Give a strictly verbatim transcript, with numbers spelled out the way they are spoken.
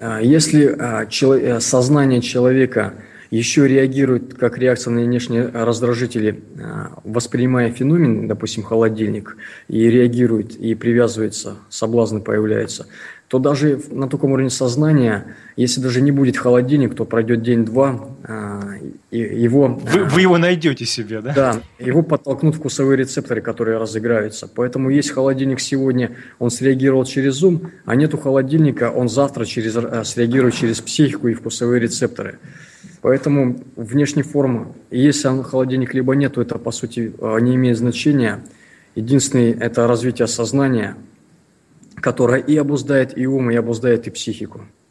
Если сознание человека еще реагирует как реакция на внешние раздражители, воспринимая феномен, допустим, холодильник, и реагирует, и привязывается, соблазны появляются, то даже на таком уровне сознания, если даже не будет холодильник, то пройдет день-два, и его... Вы, вы его найдете себе, да? Да, его подтолкнут вкусовые рецепторы, которые разыграются. Поэтому есть холодильник сегодня, он среагировал через ум, а нету холодильника, он завтра через, среагирует через психику и вкусовые рецепторы. Поэтому внешняя форма, если холодильник либо нет, то это, по сути, не имеет значения. Единственное, это развитие сознания, которое и обуздает и ум, и обуздает и психику.